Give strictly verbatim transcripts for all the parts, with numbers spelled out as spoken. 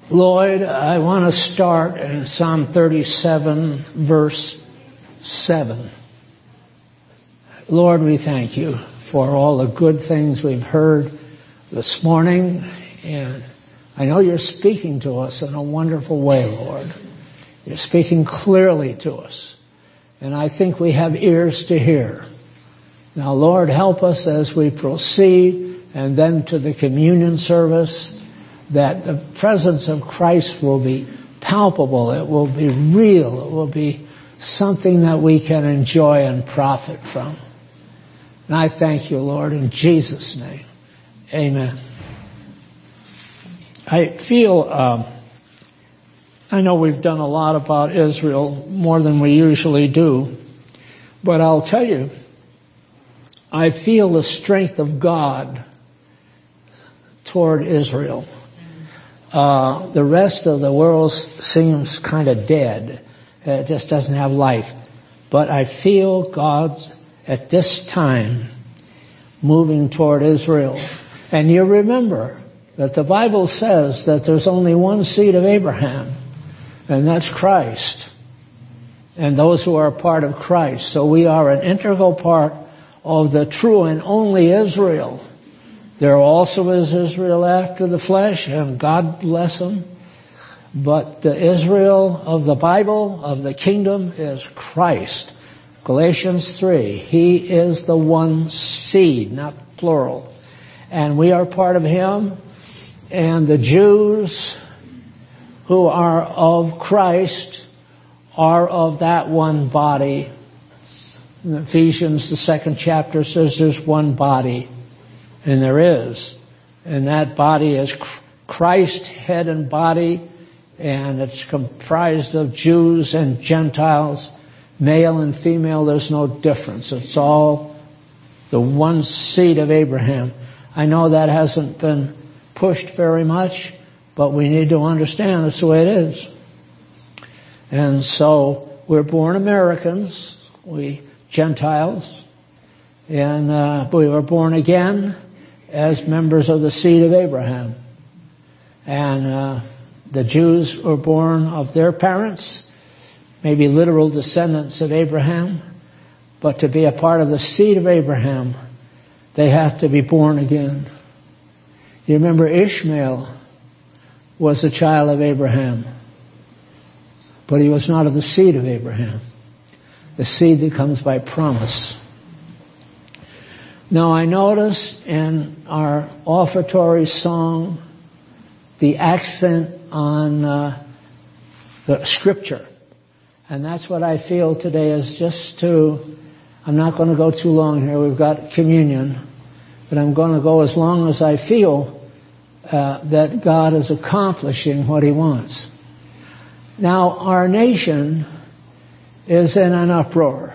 Lloyd, I want to start in Psalm thirty-seven, verse seven. Lord, we thank you for all the good things we've heard this morning, and I know you're speaking to us in a wonderful way, Lord. You're speaking clearly to us, and I think we have ears to hear. Now, Lord, help us as we proceed and then to the communion service, that the presence of Christ will be palpable, it will be real, it will be something that we can enjoy and profit from. And I thank you, Lord, in Jesus' name. Amen. I feel, um, I know we've done a lot about Israel, more than we usually do, but I'll tell you, I feel the strength of God toward Israel. Uh, the rest of the world seems kind of dead. It just doesn't have life. But I feel God's, at this time, moving toward Israel. And you remember that the Bible says that there's only one seed of Abraham, and that's Christ. And those who are a part of Christ. So we are an integral part of the true and only Israel. There also is Israel after the flesh, and God bless them. But the Israel of the Bible, of the kingdom, is Christ. Galatians three, He is the one seed, not plural. And we are part of Him. And the Jews who are of Christ are of that one body. In Ephesians, the second chapter, says there's one body. And there is. And that body is Christ, head and body, and it's comprised of Jews and Gentiles, male and female. There's no difference. It's all the one seed of Abraham. I know that hasn't been pushed very much, but we need to understand that's the way it is. And so we're born Americans, we Gentiles, and uh, we were born again as members of the seed of Abraham. And uh, the Jews were born of their parents, maybe literal descendants of Abraham, but to be a part of the seed of Abraham, they have to be born again. You remember Ishmael was a child of Abraham, but he was not of the seed of Abraham, the seed that comes by promise. Now I notice in our offertory song the accent on uh, the scripture. And that's what I feel today is just to, I'm not going to go too long here, we've got communion, but I'm going to go as long as I feel uh, that God is accomplishing what He wants. Now our nation is in an uproar.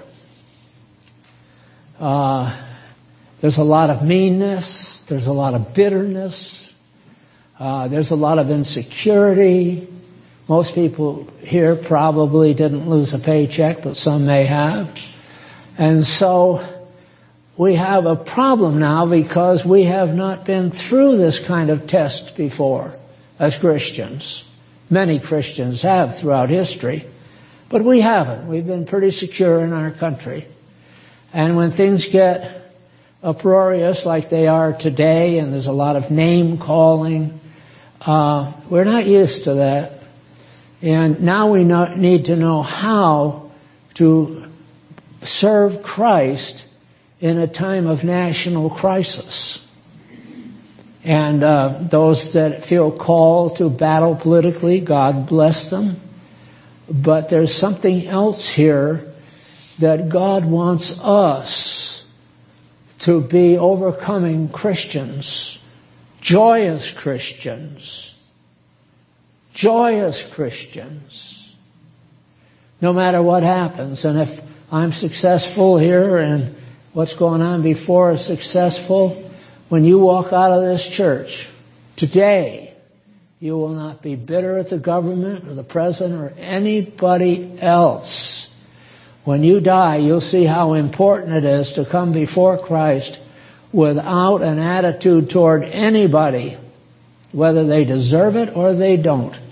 Uh, There's a lot of meanness. There's a lot of bitterness. Uh, there's a lot of insecurity. Most people here probably didn't lose a paycheck, but some may have. And so we have a problem now because we have not been through this kind of test before as Christians. Many Christians have throughout history, but we haven't. We've been pretty secure in our country. And when things get uproarious like they are today, and there's a lot of name calling, uh, we're not used to that. And now we know, need to know how to serve Christ in a time of national crisis. And uh, those that feel called to battle politically, God bless them. But there's something else here that God wants us to be overcoming Christians, joyous Christians, joyous Christians, no matter what happens. And if I'm successful here and what's going on before is successful, when you walk out of this church today, you will not be bitter at the government or the president or anybody else. When you die, you'll see how important it is to come before Christ without an attitude toward anybody, whether they deserve it or they don't.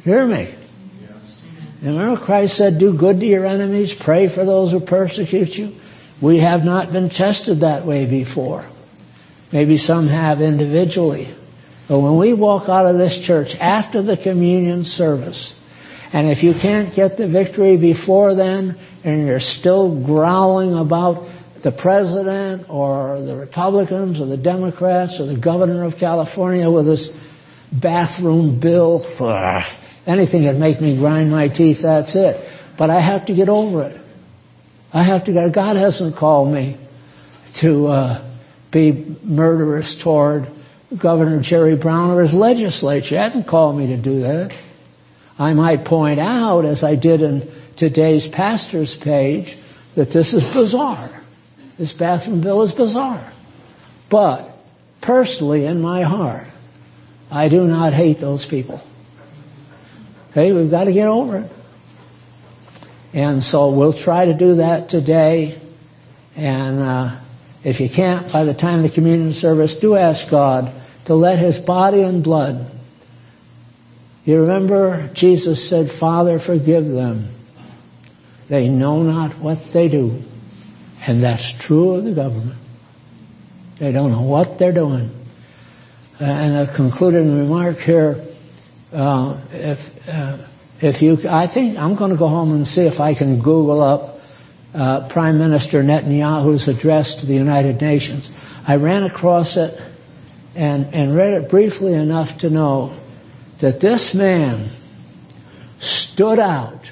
Hear me. Remember Christ said, do good to your enemies, pray for those who persecute you. We have not been tested that way before. Maybe some have individually. But when we walk out of this church after the communion service, and if you can't get the victory before then, and you're still growling about the president or the Republicans or the Democrats or the governor of California with his bathroom bill, anything that make me grind my teeth, that's it. But I have to get over it. I have to get, God hasn't called me to uh, be murderous toward Governor Jerry Brown or his legislature. He hasn't called me to do that. I might point out, as I did in today's pastor's page, that this is bizarre. This bathroom bill is bizarre. But personally, in my heart, I do not hate those people. Okay, we've got to get over it. And so we'll try to do that today. And uh, if you can't, by the time of the communion service, do ask God to let His body and blood. You remember Jesus said, Father, forgive them. They know not what they do. And that's true of the government. They don't know what they're doing. Uh, and a concluding remark here, uh, if uh, if you, I think I'm going to go home and see if I can Google up uh, Prime Minister Netanyahu's address to the United Nations. I ran across it and, and read it briefly enough to know that this man stood out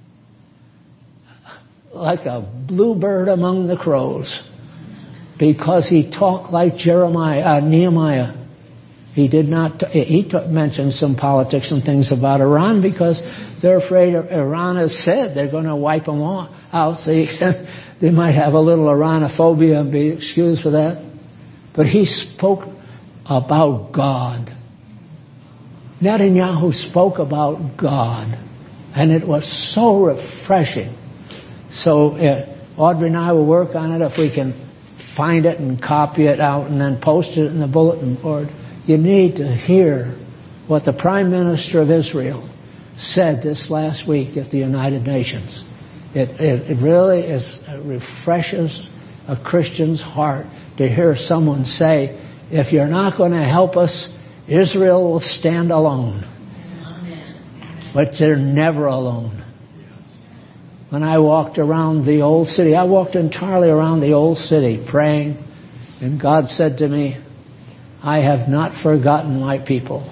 like a bluebird among the crows because he talked like Jeremiah, uh, Nehemiah. He did not, t- he t- mentioned some politics and things about Iran because they're afraid of, Iran has said they're going to wipe them all out. So you can, they might have a little Iranophobia and be excused for that. But he spoke about God. Netanyahu spoke about God. And it was so refreshing. So uh, Audrey and I will work on it if we can find it and copy it out and then post it in the bulletin board. You need to hear what the Prime Minister of Israel said this last week at the United Nations. It, it, it really is, it refreshes a Christian's heart to hear someone say, if you're not going to help us, Israel will stand alone. Amen. But they're never alone. When I walked around the old city, I walked entirely around the old city praying, and God said to me, I have not forgotten my people.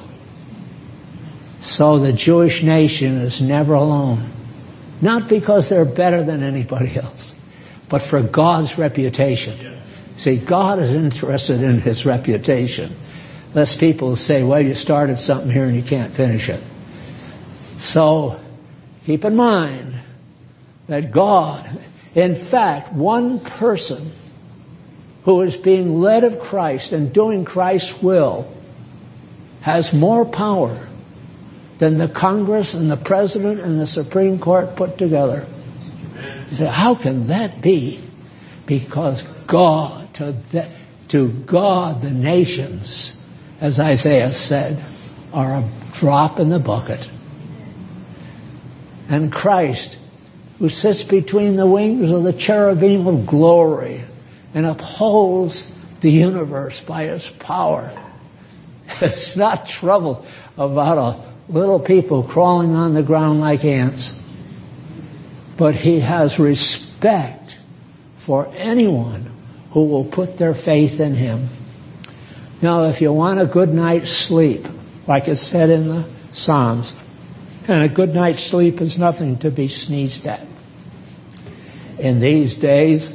So the Jewish nation is never alone. Not because they're better than anybody else, but for God's reputation. See, God is interested in His reputation. Lest people say, well, you started something here and you can't finish it. So keep in mind that God, in fact, one person who is being led of Christ and doing Christ's will has more power than the Congress and the President and the Supreme Court put together. You say, how can that be? Because God, to, the, to God, the nations, as Isaiah said, are a drop in the bucket. And Christ, who sits between the wings of the cherubim of glory and upholds the universe by His power, is not troubled about a little people crawling on the ground like ants. But He has respect for anyone who will put their faith in Him. Now, if you want a good night's sleep, like it said in the Psalms, and a good night's sleep is nothing to be sneezed at. In these days,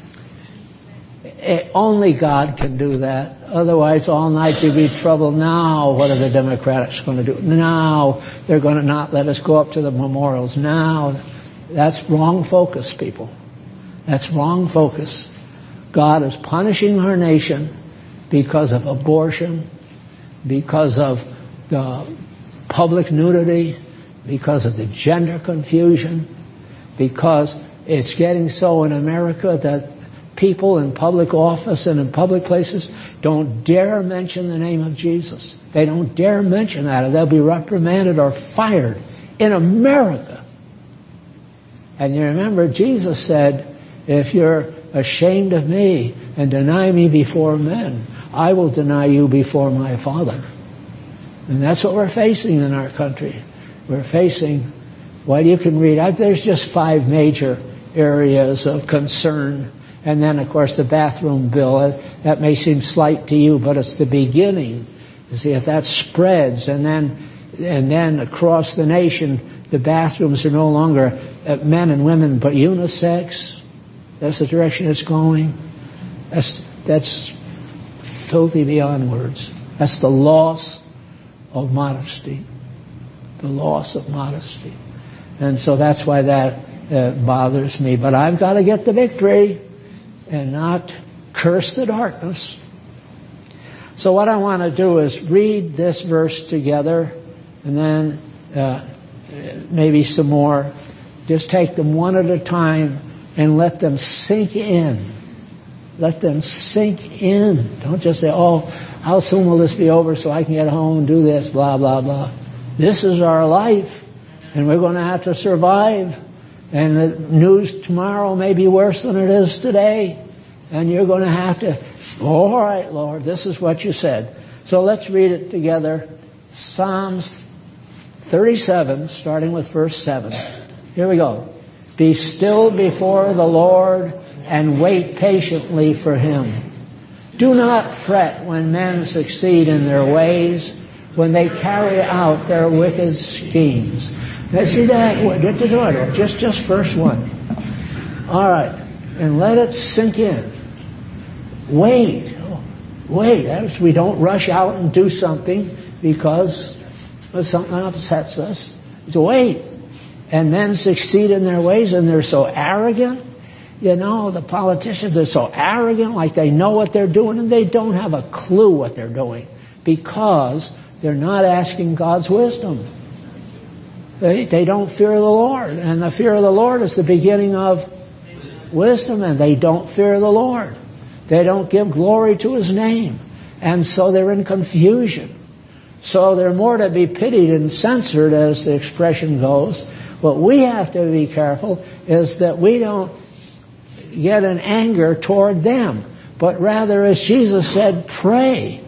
it, only God can do that. Otherwise, all night you'd be troubled. Now, what are the Democrats going to do? Now, they're going to not let us go up to the memorials. Now, that's wrong focus, people. That's wrong focus. God is punishing our nation because of abortion, because of the public nudity, because of the gender confusion, because it's getting so in America that people in public office and in public places don't dare mention the name of Jesus. They don't dare mention that, or they'll be reprimanded or fired in America. And you remember Jesus said, if you're ashamed of me and deny me before men, I will deny you before my Father. And that's what we're facing in our country. We're facing what you can read out. There's just five major areas of concern. And then, of course, the bathroom bill. That may seem slight to you, but it's the beginning. You see, if that spreads, and then and then across the nation, the bathrooms are no longer men and women, but unisex. That's the direction it's going. That's that's filthy beyond words. That's the loss of modesty. The loss of modesty. And so that's why that uh, bothers me. But I've got to get the victory and not curse the darkness. So what I want to do is read this verse together, and then uh, maybe some more. Just take them one at a time and let them sink in. Let them sink in. Don't just say, oh, how soon will this be over so I can get home and do this, blah, blah, blah. This is our life, and we're going to have to survive. And the news tomorrow may be worse than it is today. And you're going to have to, all right, Lord, this is what you said. So let's read it together. Psalms thirty-seven, starting with verse seven. Here we go. Be still before the Lord and wait patiently for Him. Do not fret when men succeed in their ways, when they carry out their wicked schemes. Now see that? Just, just verse one. All right. And let it sink in. Wait. Wait. That is, we don't rush out and do something because something upsets us. So wait. And men succeed in their ways, and they're so arrogant. You know, the politicians are so arrogant, like they know what they're doing, and they don't have a clue what they're doing because they're not asking God's wisdom. They, they don't fear the Lord. And the fear of the Lord is the beginning of wisdom, and they don't fear the Lord. They don't give glory to His name. And so they're in confusion. So they're more to be pitied and censored, as the expression goes. What we have to be careful is that we don't get an anger toward them, but rather, as Jesus said, pray.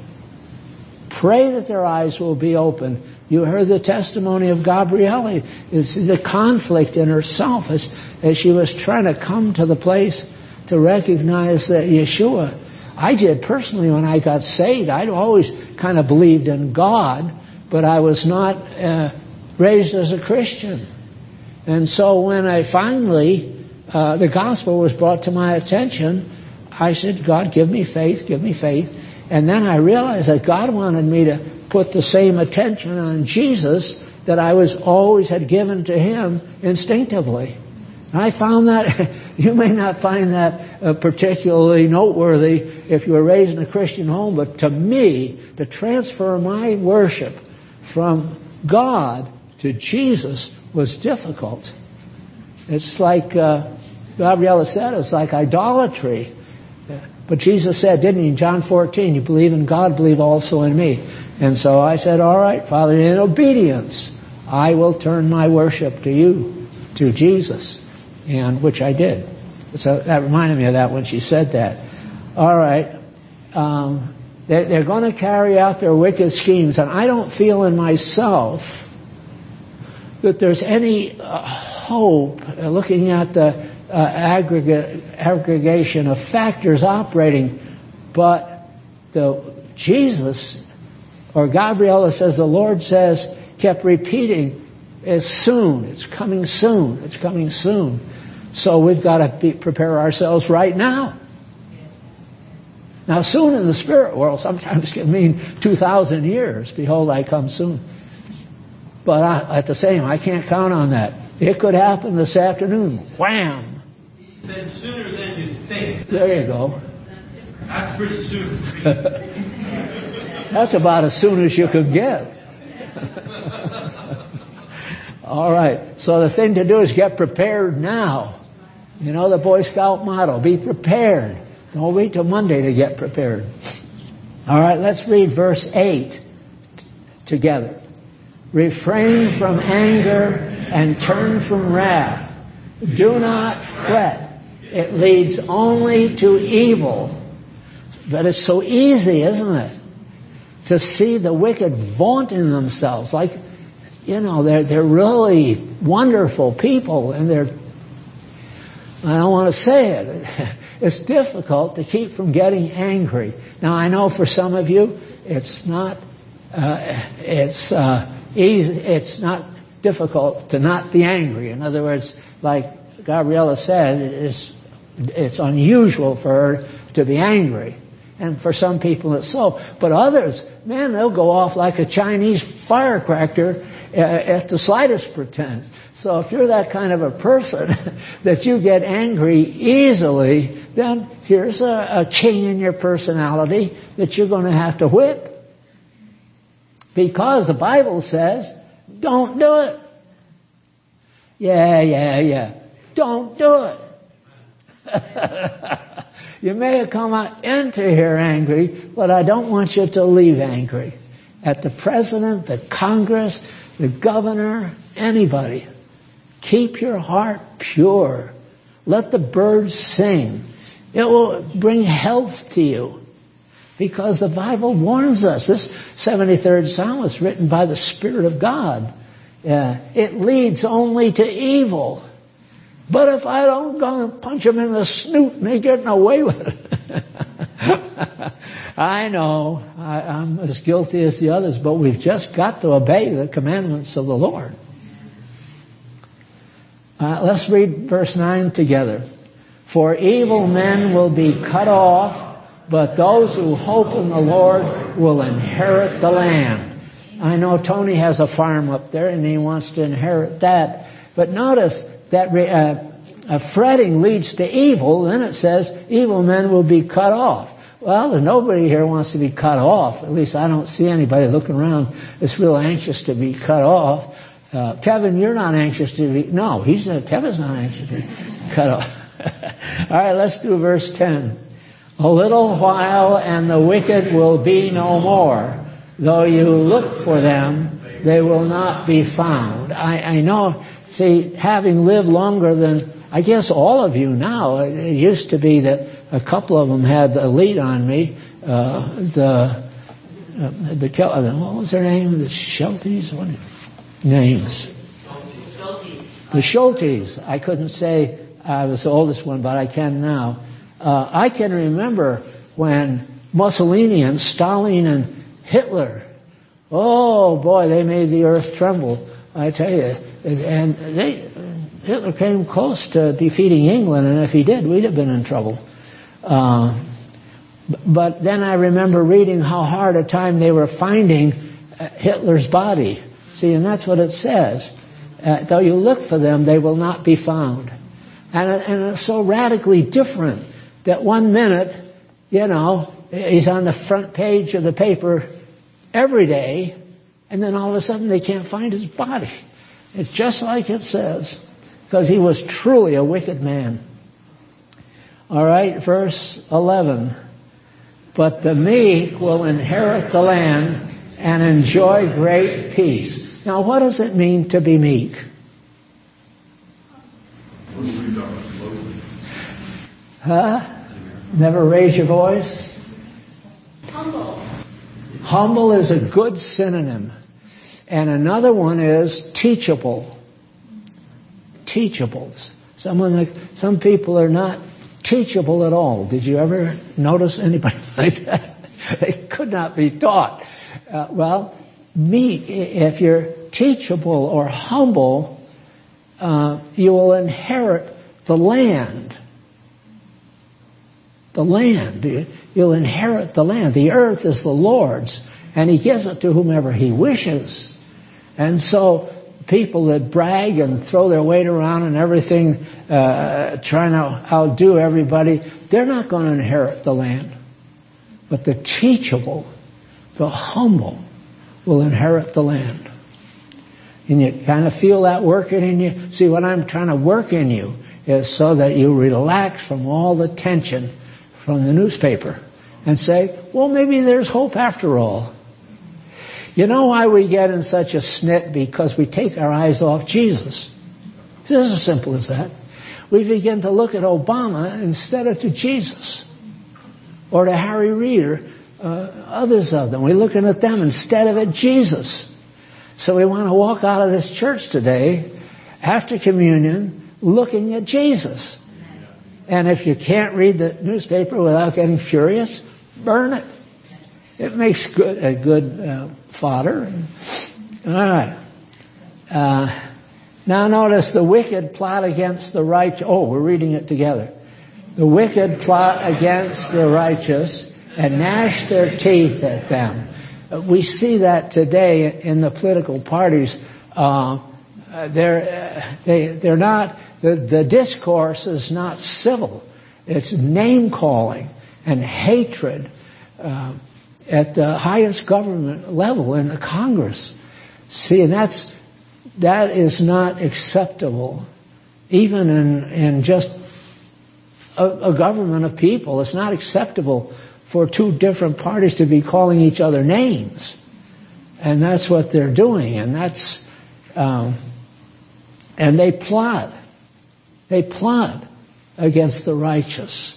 Pray that their eyes will be open. You heard the testimony of Gabrielle. It's the conflict in herself as, as she was trying to come to the place to recognize that Yeshua. I did personally when I got saved. I'd always kind of believed in God, but I was not uh, raised as a Christian. And so when I finally, uh, the gospel was brought to my attention, I said, God, give me faith, give me faith. And then I realized that God wanted me to put the same attention on Jesus that I was always had given to Him instinctively. And I found that, you may not find that uh, particularly noteworthy if you were raised in a Christian home, but to me, to transfer my worship from God to Jesus was difficult. It's like uh, Gabriella said, it's like idolatry. But Jesus said, didn't He, in John fourteen, you believe in God, believe also in me. And so I said, all right, Father, in obedience, I will turn my worship to you, to Jesus, and which I did. So that reminded me of that when she said that. All right. Um, they're, they're going to carry out their wicked schemes, and I don't feel in myself that there's any uh, hope uh, looking at the uh, aggregate, aggregation of factors operating, but the Jesus, or Gabriella says, the Lord says, kept repeating, is soon, it's coming soon, it's coming soon. So we've got to be, prepare ourselves right now. Now, soon in the spirit world sometimes can mean two thousand years. Behold, I come soon. But I, at the same, I can't count on that. It could happen this afternoon. Wham! He said sooner than you think. There you go. That's pretty soon. That's about as soon as you can get. All right. So the thing to do is get prepared now. You know the Boy Scout motto, be prepared. Don't wait till Monday to get prepared. All right, let's read verse eight together. Refrain from anger and turn from wrath. Do not fret. It leads only to evil. But it's so easy, isn't it? To see the wicked vaunting themselves like, you know, they're, they're really wonderful people, and they're, I don't want to say it, it's difficult to keep from getting angry. Now, I know for some of you, it's not, uh, it's, uh, easy, it's not difficult to not be angry. In other words, like Gabriella said, it's, it's unusual for her to be angry. And for some people it's so. But others, man, they'll go off like a Chinese firecracker uh, at the slightest pretense. So if you're that kind of a person that you get angry easily, then here's a, a king in your personality that you're going to have to whip. Because the Bible says, don't do it. Yeah, yeah, yeah. Don't do it. You may have come out into here angry, but I don't want you to leave angry. At the president, the Congress, the governor, anybody. Keep your heart pure. Let the birds sing. It will bring health to you. Because the Bible warns us. This seventy-third Psalm was written by the Spirit of God. Uh, it leads only to evil. But if I don't go and punch him in the snoot and they're getting away with it. I know I, I'm as guilty as the others, but we've just got to obey the commandments of the Lord. Uh, let's read verse nine together. For evil men will be cut off, but those who hope in the Lord will inherit the land. I know Tony has a farm up there and he wants to inherit that. But notice that uh, uh, fretting leads to evil. Then it says evil men will be cut off. Well, nobody here wants to be cut off. At least I don't see anybody looking around that's real anxious to be cut off. Uh, Kevin, you're not anxious to be... No, he's not, Kevin's not anxious to be cut off. All right, let's do verse ten. A little while and the wicked will be no more. Though you look for them, they will not be found. I, I know, see, having lived longer than, I guess, all of you now, it used to be that a couple of them had a lead on me. Uh, the, uh, the, what was their name? The Schultes? What names? The Schultes. I couldn't say I was the oldest one, but I can now. Uh, I can remember when Mussolini and Stalin and Hitler, oh boy, they made the earth tremble, I tell you. And they, Hitler came close to defeating England, and if he did, we'd have been in trouble. Uh, but then I remember reading how hard a time they were finding Hitler's body. See, and that's what it says. Uh, though you look for them, they will not be found. And, and it's so radically different that one minute, you know, he's on the front page of the paper every day, and then all of a sudden they can't find his body. It's just like it says, because he was truly a wicked man. All right, verse eleven. But the meek will inherit the land and enjoy great peace. Now, what does it mean to be meek? Huh? Never raise your voice? Humble. Humble is a good synonym. And another one is teachable. Teachables. Someone like, some people are not teachable at all. Did you ever notice anybody like that? They could not be taught. Uh, well, meek, if you're teachable or humble, uh, you will inherit the land. The land. You'll inherit the land. The earth is the Lord's, and He gives it to whomever He wishes. And so people that brag and throw their weight around and everything, uh, trying to outdo everybody, they're not going to inherit the land. But the teachable, the humble, will inherit the land. And you kind of feel that working in you. See, what I'm trying to work in you is so that you relax from all the tension from the newspaper and say, well, maybe there's hope after all. You know why we get in such a snit? Because we take our eyes off Jesus. It's as simple as that. We begin to look at Obama instead of to Jesus, or to Harry Reid, or uh, others of them. We're looking at them instead of at Jesus. So we want to walk out of this church today, after communion, looking at Jesus. And if you can't read the newspaper without getting furious, burn it. It makes good, a good uh, fodder. All right. Uh, now notice the wicked plot against the righteous. Oh, we're reading it together. The wicked plot against the righteous and gnash their teeth at them. Uh, we see that today in the political parties. Uh, they're, uh, they, they're not, the, the discourse is not civil. It's name-calling and hatred uh, at the highest government level in the Congress. See, and that's that is not acceptable, even in in just a, a government of people. It's not acceptable for two different parties to be calling each other names, and that's what they're doing. And that's um, and they plot, they plot against the righteous.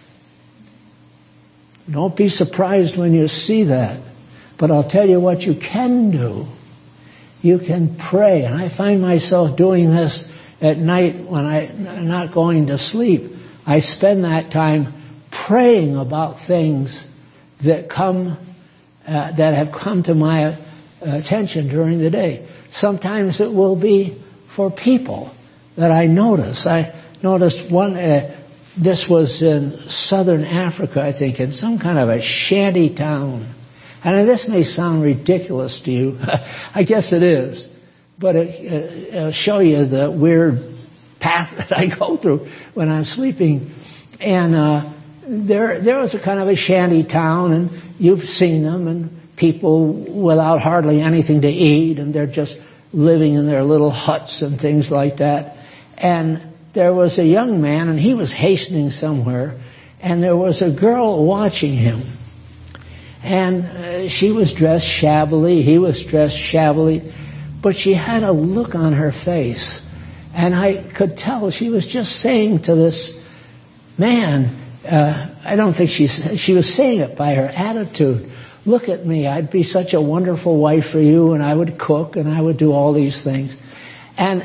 Don't be surprised when you see that. But I'll tell you what you can do. You can pray. And I find myself doing this at night when I'm not going to sleep. I spend that time praying about things that come, uh, that have come to my attention during the day. Sometimes it will be for people that I notice. I noticed one, uh, this was in southern Africa, I think, in some kind of a shanty town. And this may sound ridiculous to you. I guess it is. But it, it'll show you the weird path that I go through when I'm sleeping. And uh, there, there was a kind of a shanty town, and you've seen them, and people without hardly anything to eat, and they're just living in their little huts and things like that. And there was a young man, and he was hastening somewhere, and there was a girl watching him. And uh, she was dressed shabbily, he was dressed shabbily, but she had a look on her face. And I could tell she was just saying to this man, uh, I don't think she's, she was saying it by her attitude. Look at me, I'd be such a wonderful wife for you, and I would cook, and I would do all these things. And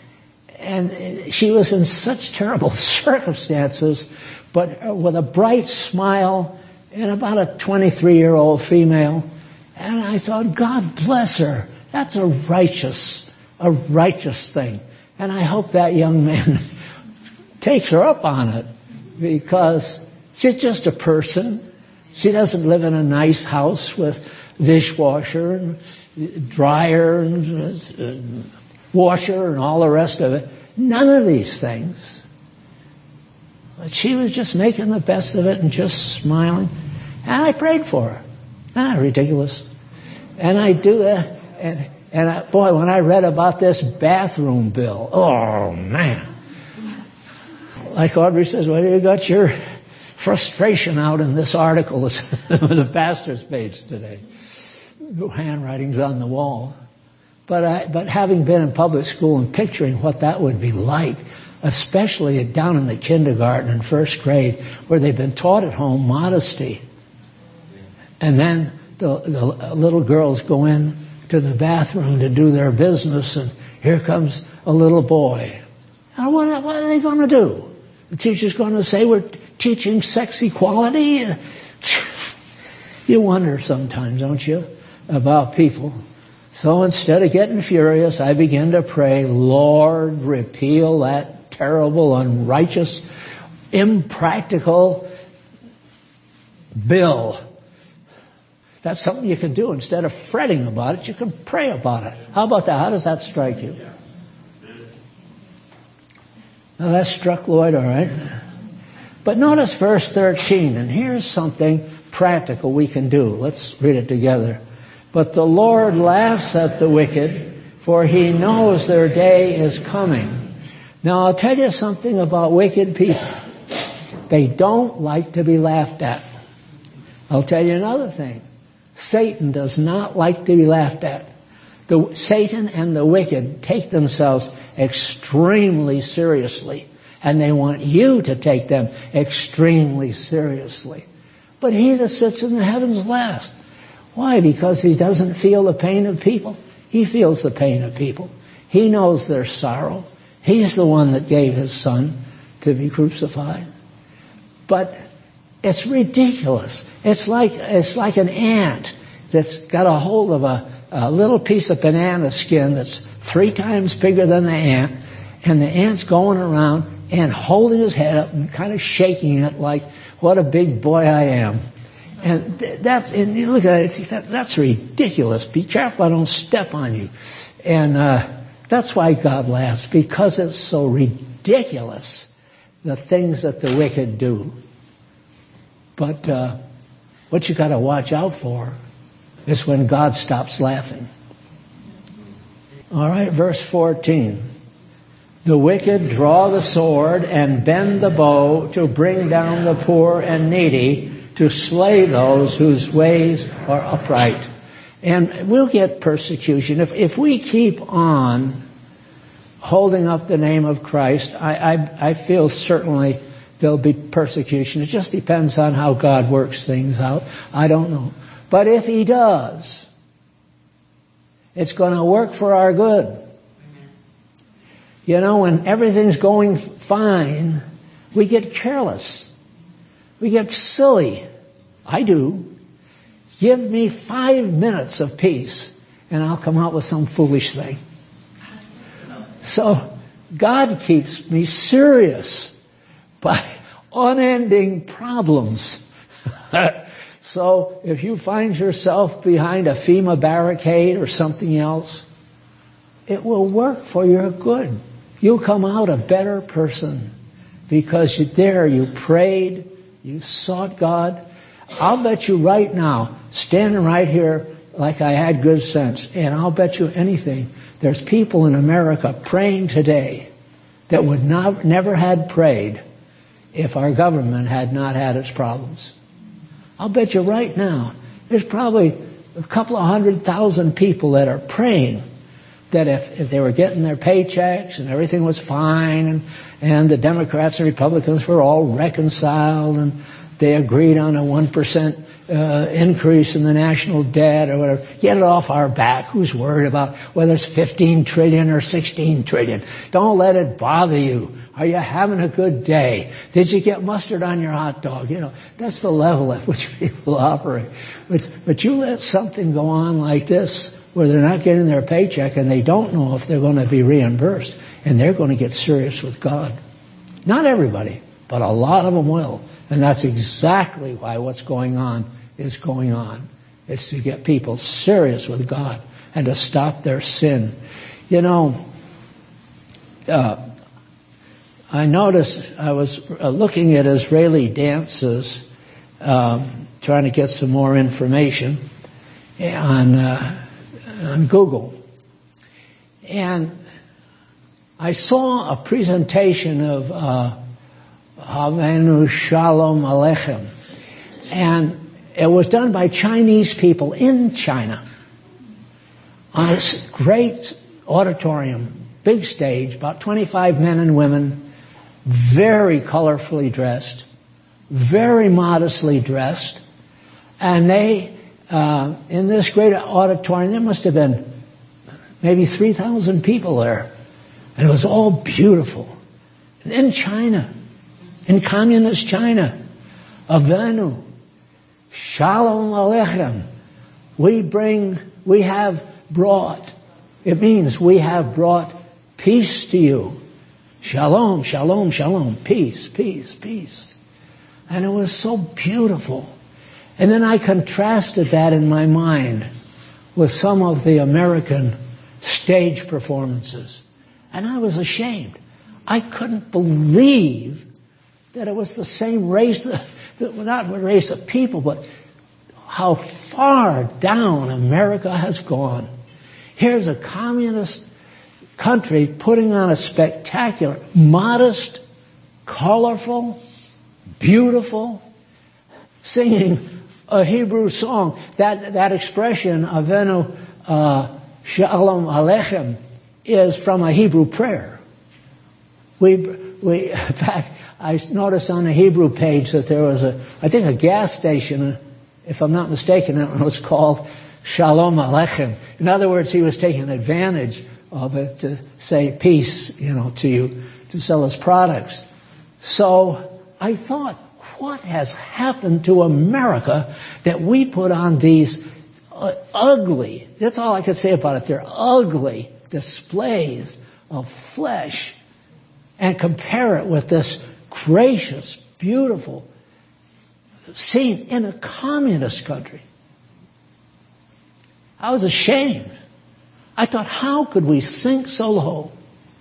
And she was in such terrible circumstances, but with a bright smile, and about a twenty-three-year-old female. And I thought, God bless her. That's a righteous, a righteous thing. And I hope that young man takes her up on it, because she's just a person. She doesn't live in a nice house with dishwasher and dryer and washer and all the rest of it. None of these things. But she was just making the best of it and just smiling. And I prayed for her. Ah, ridiculous. And I do that. And, and I, boy, when I read about this bathroom bill, oh, man. Like Audrey says, well, you got your frustration out in this article, the pastor's page today. Handwriting's on the wall. But I, but having been in public school and picturing what that would be like, especially down in the kindergarten and first grade, where they've been taught at home modesty, and then the, the little girls go in to the bathroom to do their business, and here comes a little boy. Now what, what are they going to do? The teacher's going to say we're teaching sex equality? You wonder sometimes, don't you, about people. So instead of getting furious, I begin to pray, Lord, repeal that terrible, unrighteous, impractical bill. That's something you can do. Instead of fretting about it, you can pray about it. How about that? How does that strike you? Now that struck Lloyd, all right. But notice verse thirteen, and here's something practical we can do. Let's read it together. But the Lord laughs at the wicked, for he knows their day is coming. Now, I'll tell you something about wicked people. They don't like to be laughed at. I'll tell you another thing. Satan does not like to be laughed at. The, Satan and the wicked take themselves extremely seriously, and they want you to take them extremely seriously. But he that sits in the heavens laughs. Why? Because he doesn't feel the pain of people. He feels the pain of people. He knows their sorrow. He's the one that gave his son to be crucified. But it's ridiculous. It's like it's like an ant that's got a hold of a, a little piece of banana skin that's three times bigger than the ant, and the ant's going around and holding his head up and kind of shaking it like, what a big boy I am. And that's, and you look at it, that, that's ridiculous. Be careful I don't step on you. And uh, that's why God laughs, because it's so ridiculous, the things that the wicked do. But uh, what you got to watch out for is when God stops laughing. All right, verse fourteen. The wicked draw the sword and bend the bow to bring down the poor and needy, to slay those whose ways are upright. And we'll get persecution. If, if we keep on holding up the name of Christ, I, I, I feel certainly there'll be persecution. It just depends on how God works things out. I don't know. But if he does, it's going to work for our good. You know, when everything's going fine, we get careless. We get silly. I do. Give me five minutes of peace, and I'll come out with some foolish thing. So God keeps me serious by unending problems. So if you find yourself behind a FEMA barricade or something else, it will work for your good. You'll come out a better person because you, there you prayed, you sought God. I'll bet you right now, standing right here like I had good sense, and I'll bet you anything, there's people in America praying today that would not, never had prayed if our government had not had its problems. I'll bet you right now, there's probably a couple of hundred thousand people that are praying that if, if they were getting their paychecks and everything was fine, and, and the Democrats and Republicans were all reconciled and they agreed on a one percent uh, increase in the national debt or whatever, get it off our back. Who's worried about whether it's fifteen trillion or sixteen trillion? Don't let it bother you. Are you having a good day? Did you get mustard on your hot dog? You know, that's the level at which people operate. But, but you let something go on like this, where they're not getting their paycheck and they don't know if they're going to be reimbursed, and they're going to get serious with God. Not everybody, but a lot of them will. And that's exactly why what's going on is going on. It's to get people serious with God and to stop their sin. You know, uh, I noticed, I was uh, looking at Israeli dances, um, trying to get some more information on uh, on Google. And I saw a presentation of uh, Havenu Shalom Aleichem. And it was done by Chinese people in China on this great auditorium, big stage, about twenty-five men and women, very colorfully dressed, very modestly dressed. And they, uh, in this great auditorium, there must have been maybe three thousand people there. And it was all beautiful. And in China, in communist China, Avenu, Shalom Aleichem, we bring, we have brought, it means we have brought peace to you. Shalom, shalom, shalom, peace, peace, peace. And it was so beautiful. And then I contrasted that in my mind with some of the American stage performances. And I was ashamed. I couldn't believe that it was the same race, not a race of people, but how far down America has gone. Here's a communist country putting on a spectacular, modest, colorful, beautiful, singing a Hebrew song. That that expression, Avenu uh, Shalom Aleichem, is from a Hebrew prayer. We we in fact, I noticed on the Hebrew page that there was a I think a gas station, if I'm not mistaken, it was called Shalom Aleichem. In other words, he was taking advantage of it to say peace, you know, to you, to sell his products. So I thought, what has happened to America that we put on these uh, ugly, that's all I could say about it, they're ugly displays of flesh, and compare it with this gracious, beautiful scene in a communist country. I was ashamed. I thought, how could we sink so low?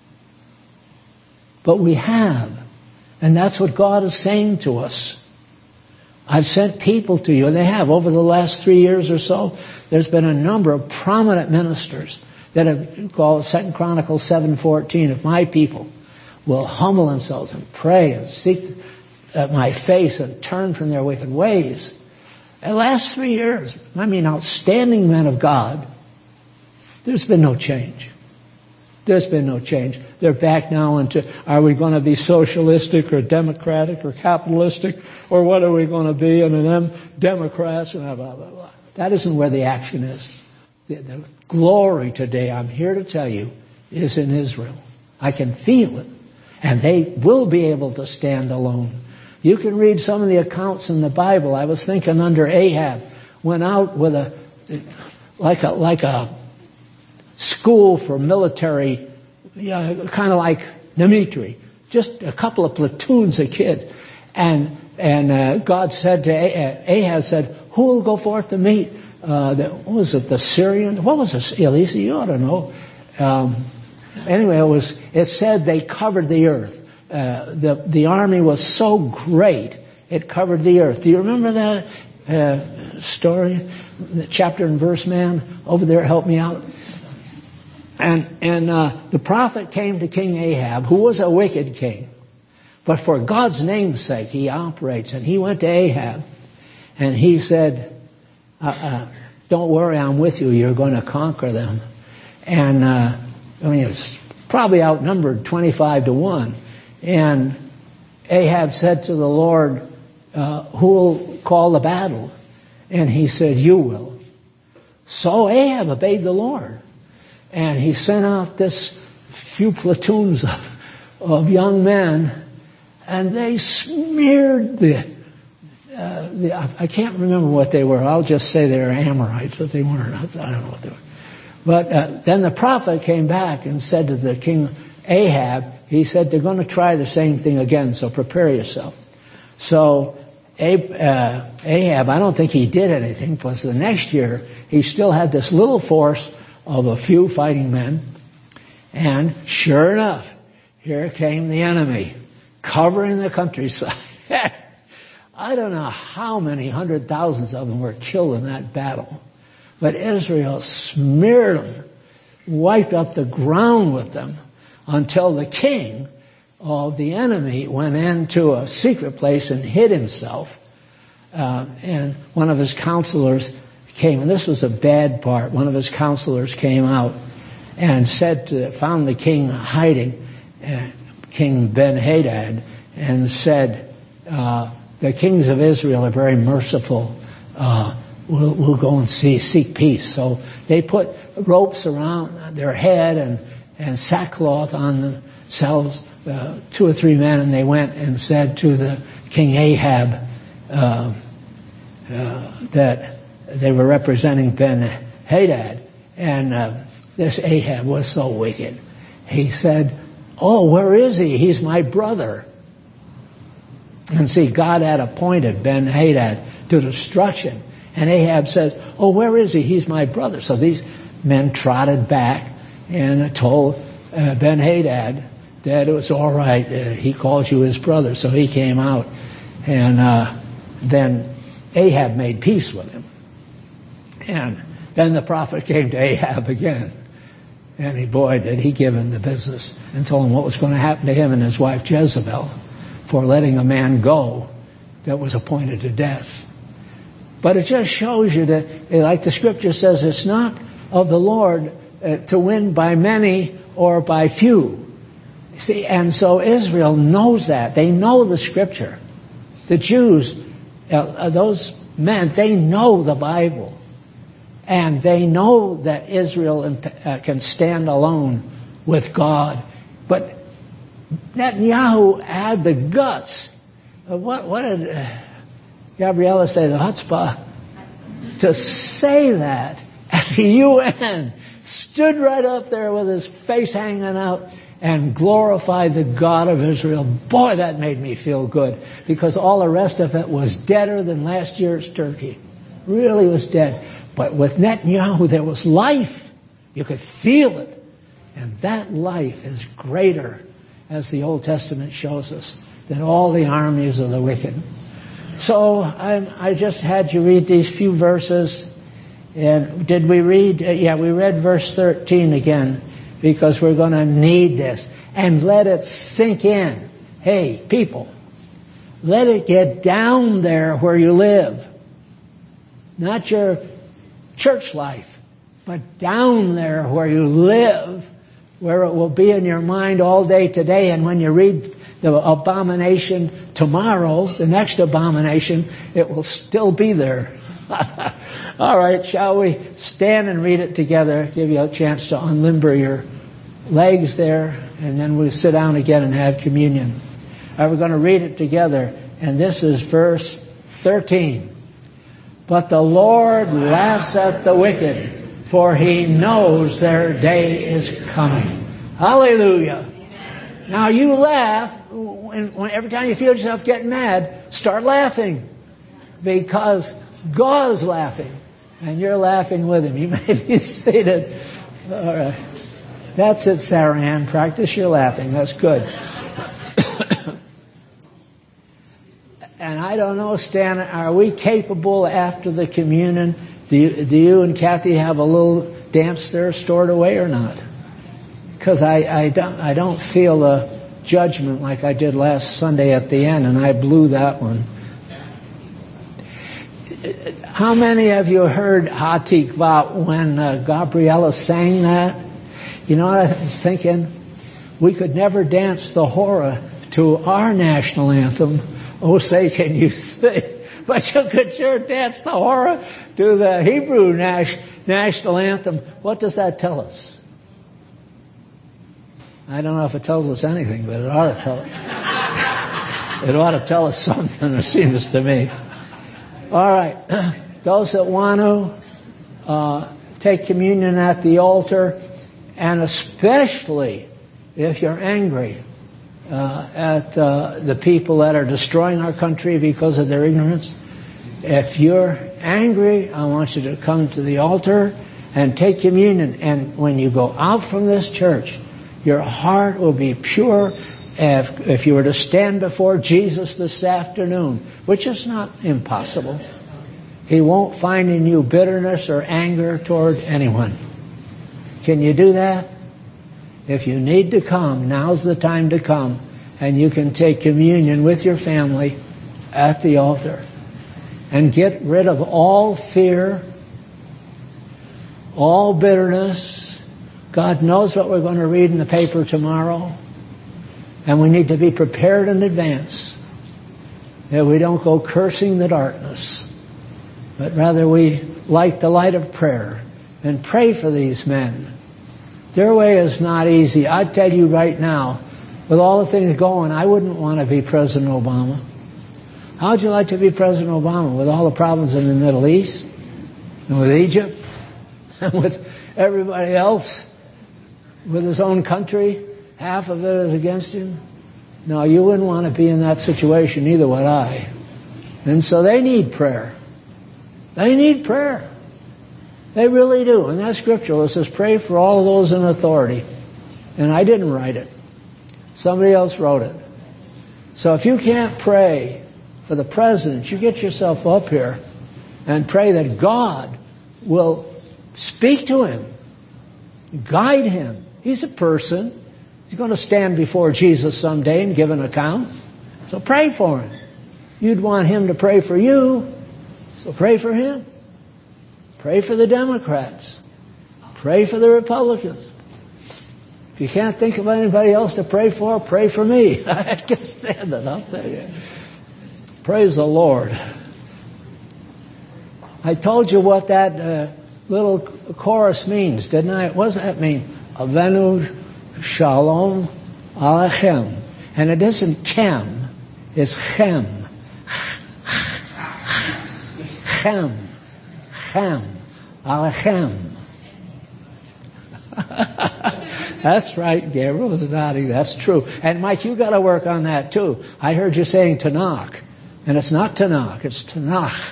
But we have. And that's what God is saying to us. I've sent people to you, and they have. Over the last three years or so, there's been a number of prominent ministers that have called Second Chronicles seven fourteen, if my people will humble themselves and pray and seek at my face and turn from their wicked ways. The last three years, I mean outstanding men of God, there's been no change. There's been no change. They're back now into, are we going to be socialistic or democratic or capitalistic, or what are we going to be? And then Democrats and blah, blah, blah, blah. That isn't where the action is. The, the glory today, I'm here to tell you, is in Israel. I can feel it. And they will be able to stand alone. You can read some of the accounts in the Bible. I was thinking under Ahab, went out with a, like a, like a school for military, yeah, kind of like Dimitri, just a couple of platoons of kids. And, and, uh, God said to Ahab, Ahab said, who will go forth to meet, uh, the, what was it, the Syrian? What was this, Elisa? You ought to know. Um, anyway, it was, it said they covered the earth. Uh, the, the army was so great, it covered the earth. Do you remember that, uh, story? The chapter and verse man over there, help me out. And, and, uh, the prophet came to King Ahab, who was a wicked king. But for God's name's sake, he operates. And he went to Ahab and he said, uh, uh, don't worry, I'm with you. You're going to conquer them. And, uh, I mean, it's probably outnumbered twenty-five to one. And Ahab said to the Lord, uh, who will call the battle? And he said, you will. So Ahab obeyed the Lord. And he sent out this few platoons of, of young men, and they smeared the, uh, the, I can't remember what they were. I'll just say they were Amorites, but they weren't. I don't know what they were. But uh, then the prophet came back and said to the king Ahab, he said, they're going to try the same thing again, so prepare yourself. So Ahab, I don't think he did anything, because the next year he still had this little force of a few fighting men. And sure enough, here came the enemy, covering the countryside. I don't know how many hundred thousands of them were killed in that battle. But Israel smeared them, wiped up the ground with them, until the king of the enemy went into a secret place and hid himself. Uh, and one of his counselors came, and this was a bad part. One of his counselors came out and said to, found the king hiding, uh, King Ben-Hadad, and said, uh, the kings of Israel are very merciful. Uh, we'll, we'll go and see, seek peace. So they put ropes around their head and, and sackcloth on themselves, uh, two or three men, and they went and said to the King Ahab, uh, uh, that they were representing Ben-Hadad, and uh, this Ahab was so wicked. He said, oh, where is he? He's my brother. And see, God had appointed Ben-Hadad to destruction. And Ahab said, oh, where is he? He's my brother. So these men trotted back and told uh, Ben-Hadad that it was all right. Uh, he called you his brother. So he came out, and uh, then Ahab made peace with him. And then the prophet came to Ahab again And he, boy, did he give him the business and told him what was going to happen to him and his wife Jezebel for letting a man go that was appointed to death. But it just shows you that, like the scripture says, it's not of the Lord uh, to win by many or by few. See, and so Israel knows that. They know the scripture. The Jews, uh, those men, they know the Bible. And they know that Israel uh, can stand alone with God. But Netanyahu had the guts. Uh, what, what did uh, Gabriella say? The chutzpah to say that at the U N. Stood right up there with his face hanging out and glorified the God of Israel. Boy, that made me feel good, because all the rest of it was deader than last year's turkey. Really was dead. But with Netanyahu, there was life. You could feel it. And that life is greater, as the Old Testament shows us, than all the armies of the wicked. So I, I just had you read these few verses. And did we read? Uh, yeah, we read verse thirteen again, because we're going to need this. And let it sink in. Hey, people, let it get down there where you live. Not your church life, but down there where you live, where it will be in your mind all day today. And when you read the abomination tomorrow, the next abomination, it will still be there. All right, shall we stand and read it together? Give you a chance to unlimber your legs there, and then we'll sit down again and have communion. All right, we're going to read it together, and this is verse thirteen. But the Lord laughs at the wicked, for he knows their day is coming. Hallelujah. Amen. Now you laugh, when, when, every time you feel yourself getting mad, start laughing, because God is laughing, and you're laughing with him. You may be seated. All right. That's it, Sarah Ann. Practice your laughing. That's good. And I don't know, Stan, are we capable after the communion? Do you, do you and Kathy have a little dance there stored away or not? Because I, I, don't, I don't feel a judgment like I did last Sunday at the end, and I blew that one. How many of you heard Hatikva when uh, Gabriella sang that? You know what I was thinking? We could never dance the hora to our national anthem. Oh, say, can you sing? But you could sure dance the hora to the Hebrew nas- national anthem. What does that tell us? I don't know if it tells us anything, but it ought to tell us. It ought to tell us something, it seems to me. All right. Those that want to uh, take communion at the altar, and especially if you're angry uh, at uh, the people that are destroying our country because of their ignorance, if you're angry, I want you to come to the altar and take communion. And when you go out from this church, your heart will be pure. If, if you were to stand before Jesus this afternoon, which is not impossible, he won't find in you bitterness or anger toward anyone. Can you do that? If you need to come, now's the time to come, and you can take communion with your family at the altar. And get rid of all fear, all bitterness. God knows what we're going to read in the paper tomorrow. And we need to be prepared in advance, that we don't go cursing the darkness, but rather we light the light of prayer and pray for these men. Their way is not easy. I tell you right now, with all the things going, I wouldn't want to be President Obama. How would you like to be President Obama with all the problems in the Middle East and with Egypt and with everybody else, with his own country? Half of it is against him. No, you wouldn't want to be in that situation, neither would I. And so they need prayer. They need prayer. They really do. And that's scriptural. It says pray for all of those in authority. And I didn't write it. Somebody else wrote it. So if you can't pray for the president, you get yourself up here and pray that God will speak to him Guide him. He's a person. He's going to stand before Jesus someday and give an account. So pray for him. You'd want him to pray for you, so pray for him. Pray for the Democrats. Pray for the Republicans. If you can't think of anybody else to pray for, pray for me. I can't stand it, I'll tell you. Praise the Lord. I told you what that uh, little chorus means, didn't I? What does that mean? Avenu Shalom Alechem. And it isn't chem, it's chem. Chem. Chem. Alechem. That's right, Gabriel was nodding. That's true. And Mike, you got to work on that too. I heard you saying Tanakh. And it's not Tanakh, it's Tanakh.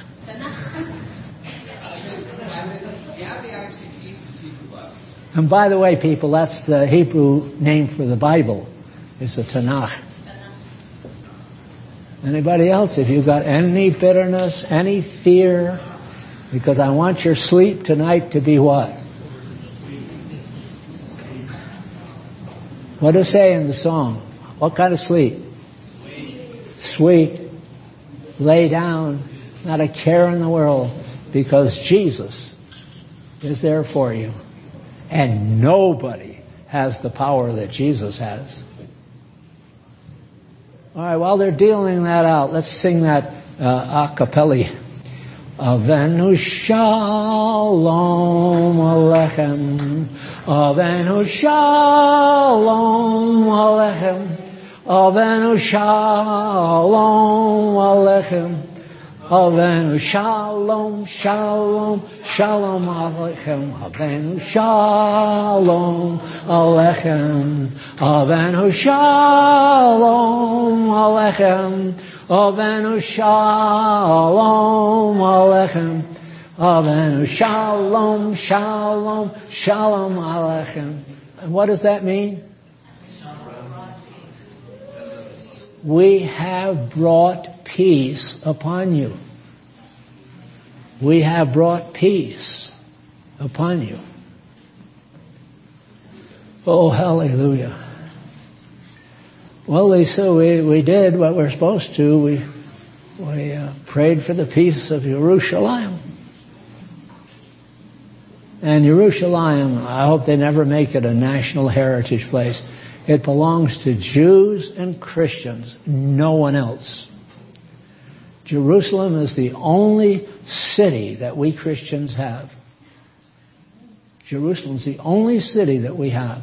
And by the way, people, that's the Hebrew name for the Bible, is the Tanakh. Anybody else? If you've got any bitterness, any fear, because I want your sleep tonight to be what? What does it say in the song? What kind of sleep? Sweet. Sweet. Lay down, not a care in the world, because Jesus is there for you. And nobody has the power that Jesus has. All right, while they're dealing that out, let's sing that uh, a cappella. Avenu Shalom Alechem. Avenu Shalom Alechem. Avenu Shalom Alechem. Avenu Shalom, Shalom, Shalom Alechem. Avenu Shalom Alechem. Avenu Shalom Alechem. Avenu Shalom Alechem. Avenu Shalom, Shalom, Shalom Alechem. And what does that mean? We have brought peace upon you. We have brought peace upon you. Oh, hallelujah. Well, Lisa, we, we did what we're supposed to. We, we uh, prayed for the peace of Jerusalem. And Jerusalem, I hope they never make it a national heritage place. It belongs to Jews and Christians, no one else. Jerusalem is the only city that we Christians have. Jerusalem is the only city that we have.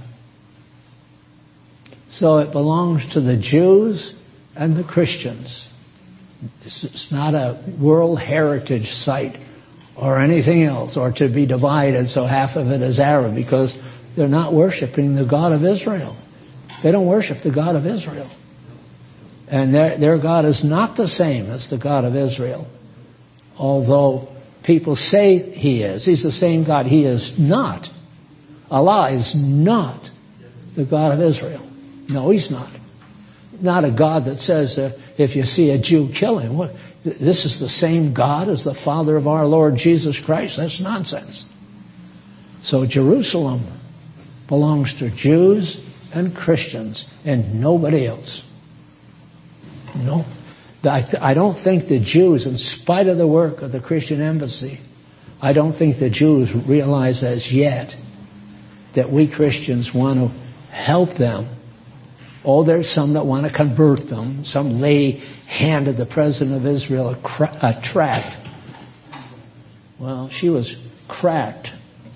So it belongs to the Jews and the Christians. It's not a World Heritage Site or anything else, or to be divided so half of it is Arab, because they're not worshiping the God of Israel. They don't worship the God of Israel. And their, their God is not the same as the God of Israel. Although people say he is. He's the same God. He is not. Allah is not the God of Israel. No, he's not. Not a God that says uh, if you see a Jew, kill him. What? This is the same God as the Father of our Lord Jesus Christ. That's nonsense. So Jerusalem belongs to Jews and Christians and nobody else. No. I, th- I don't think the Jews, in spite of the work of the Christian embassy, I don't think the Jews realize as yet that we Christians want to help them. Oh, there's some that want to convert them. Some lady handed the president of Israel a, cra- a tract. Well, she was cracked,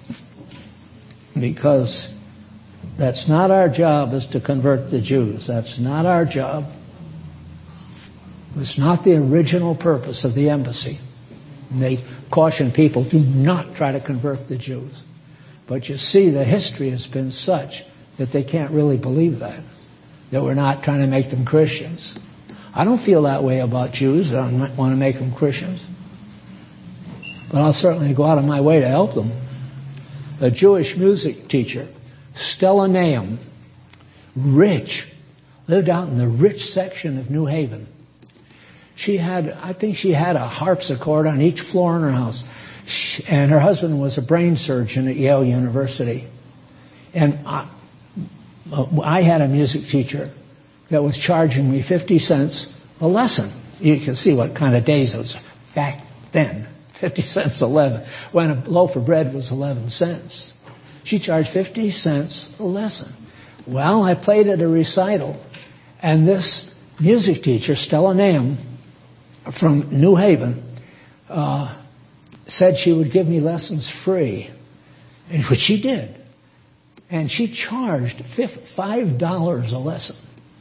because that's not our job, is to convert the Jews. That's not our job. It's not the original purpose of the embassy. And they caution people, do not try to convert the Jews. But you see, the history has been such that they can't really believe that, that we're not trying to make them Christians. I don't feel that way about Jews. I don't want to make them Christians. But I'll certainly go out of my way to help them. A Jewish music teacher, Stella Nahum, rich, lived out in the rich section of New Haven. She had, I think she had a harpsichord on each floor in her house. She, and her husband was a brain surgeon at Yale University. And I, I had a music teacher that was charging me fifty cents a lesson. You can see what kind of days it was back then. fifty cents a lesson. When a loaf of bread was eleven cents. She charged fifty cents a lesson. Well, I played at a recital, and this music teacher, Stella Nahum, from New Haven, uh, said she would give me lessons free, which she did. And she charged five dollars a lesson.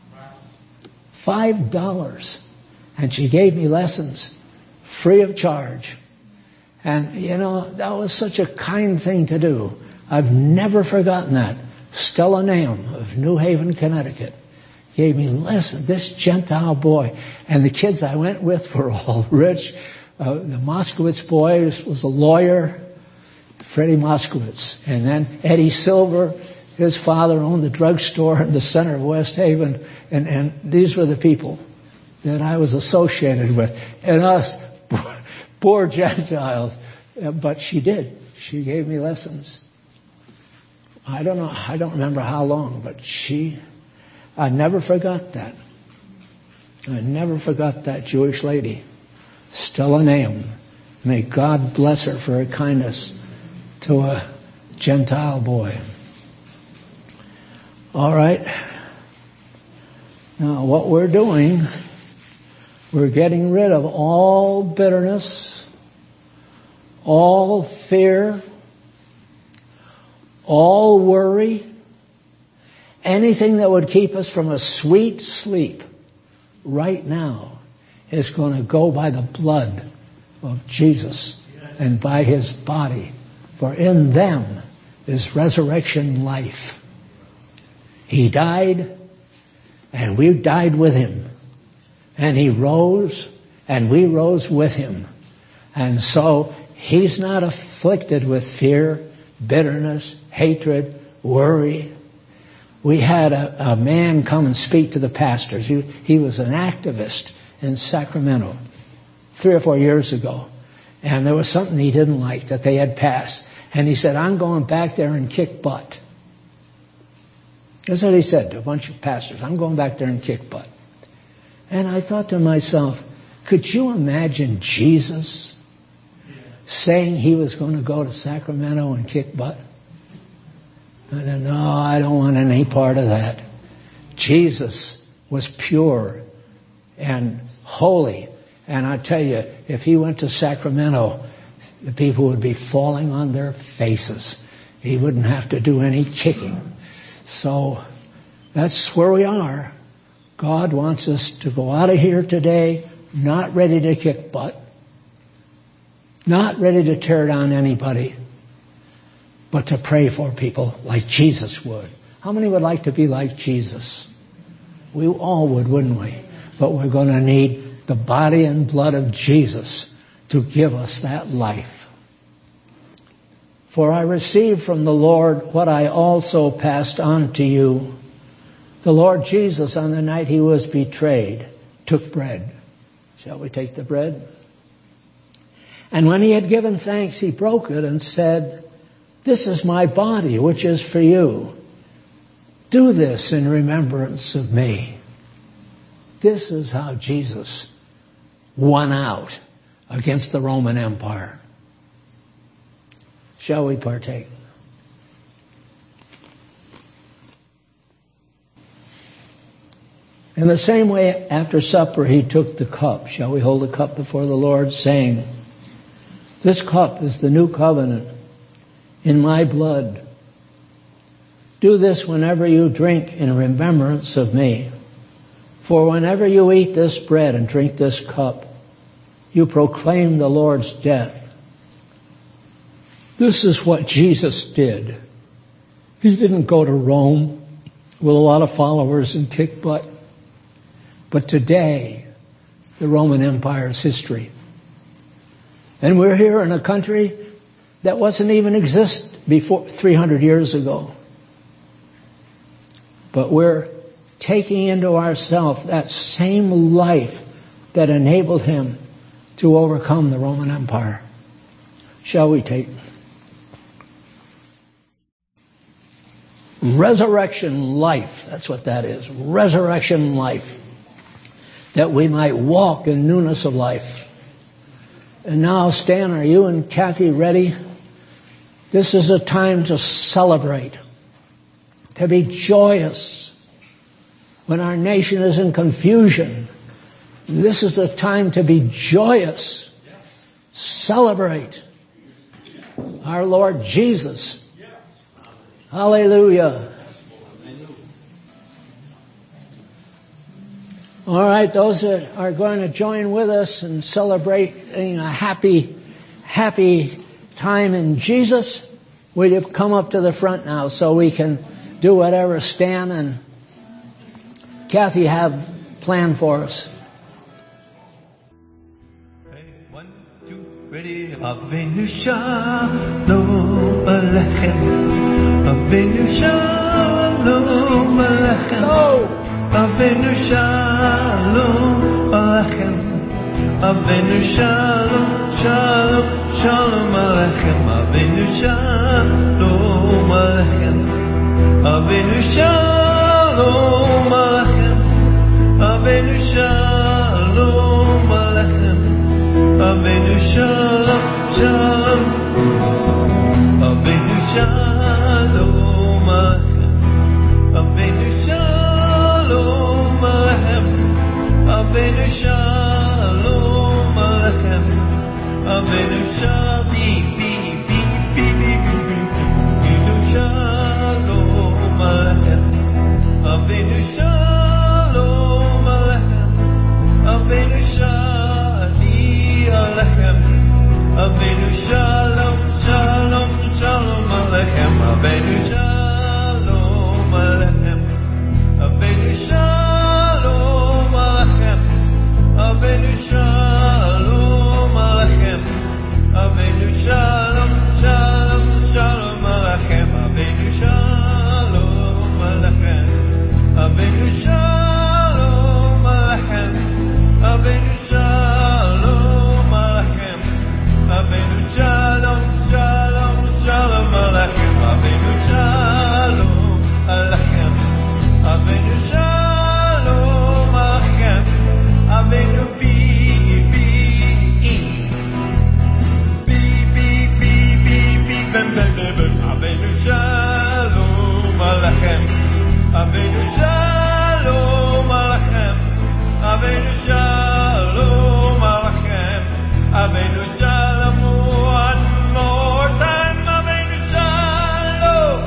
Five dollars. And she gave me lessons free of charge. And, you know, that was such a kind thing to do. I've never forgotten that. Stella Nahum of New Haven, Connecticut, gave me lessons. This Gentile boy. And the kids I went with were all rich. Uh, the Moskowitz boy was a lawyer, Freddie Moskowitz. And then Eddie Silver, his father owned the drugstore in the center of West Haven. And, and these were the people that I was associated with. And us, poor Gentiles. But she did. She gave me lessons. I don't know, I don't remember how long, but she, I never forgot that. I never forgot that Jewish lady, Stella Nahum. May God bless her for her kindness to a Gentile boy. All right. Now, what we're doing, we're getting rid of all bitterness, all fear, all worry, anything that would keep us from a sweet sleep right now is going to go by the blood of Jesus and by his body. For in them is resurrection life. He died, and we died with him. And he rose, and we rose with him. And so he's not afflicted with fear, bitterness, hatred, worry. We had a, a man come and speak to the pastors. He, he was an activist in Sacramento three or four years ago. And there was something he didn't like that they had passed. And he said, I'm going back there and kick butt. That's what he said to a bunch of pastors. I'm going back there and kick butt. And I thought to myself, could you imagine Jesus saying he was going to go to Sacramento and kick butt? I said, no, I don't want any part of that. Jesus was pure and holy. And I tell you, if he went to Sacramento, the people would be falling on their faces. He wouldn't have to do any kicking. So that's where we are. God wants us to go out of here today not ready to kick butt, not ready to tear down anybody, but to pray for people like Jesus would. How many would like to be like Jesus? We all would, wouldn't we? But we're going to need the body and blood of Jesus to give us that life. For I received from the Lord what I also passed on to you. The Lord Jesus, on the night he was betrayed, took bread. Shall we take the bread? And when he had given thanks, he broke it and said, this is my body, which is for you. Do this in remembrance of me. This is how Jesus won out against the Roman Empire. Shall we partake? In the same way, after supper, he took the cup. Shall we hold the cup before the Lord, saying, this cup is the new covenant in my blood. Do this whenever you drink in remembrance of me. For whenever you eat this bread and drink this cup, you proclaim the Lord's death. This is what Jesus did. He didn't go to Rome with a lot of followers and kick butt. But today, the Roman Empire is history. And we're here in a country that wasn't even exist before three hundred years ago. But we're taking into ourselves that same life that enabled him to overcome the Roman Empire. Shall we take? resurrection life. That's what that is. Resurrection life. That we might walk in newness of life. And now, Stan, are you and Kathy ready? This is a time to celebrate, to be joyous. When our nation is in confusion, this is the time to be joyous. Celebrate our Lord Jesus. Hallelujah. All right, those that are going to join with us and celebrating a happy, happy time in Jesus, will you come up to the front now so we can do whatever Stan and Kathy have planned for us. Hey, one, two, ready. Avenu shalom alechem. Avenu shalom alechem. Go! Avenu shalom alechem. Avenu shalom, shalom, shalom alechem. Avenu shalom alechem. Avenu shalom alechem. Avenu shalom alechem. Avenu shalom, shalom. Avenu shalom alechem. Avenu shalom alechem. Avenu shalom alechem. Avenu shalom, bi bi bi bi bi bi. Avenu shalom alechem. Avenu shalom alechem. Avenu shali alechem. Avenu shalom, shalom, shalom alechem. Avenu shalom alechem. Avenu shalom alechem. Avenu shalom alechem. Avenu shalom, shalom, shalom alechem. Avenu shalom alechem. Avenu shalom alechem. Avenu shalom alechem. Avenu shalom, shalom, shalom alechem. Avenu shalom alechem. Avenu shalom alechem. Avenu bi bi bi bi bi bi bi bem bem bem bem. Avenu shalom alechem. Avenu shalom alechem. Avenu shalom alechem. Avenu shalom one more time. Avenu shalom.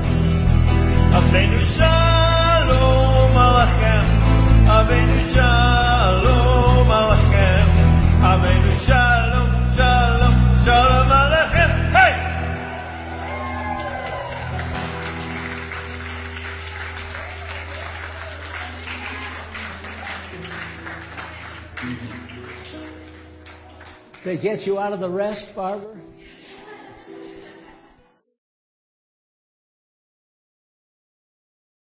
Avenu shalom alechem. Avenu shalom alechem. Avenu shalom, shalom, shalom alechem. Hey! They get you out of the rest, Barbara?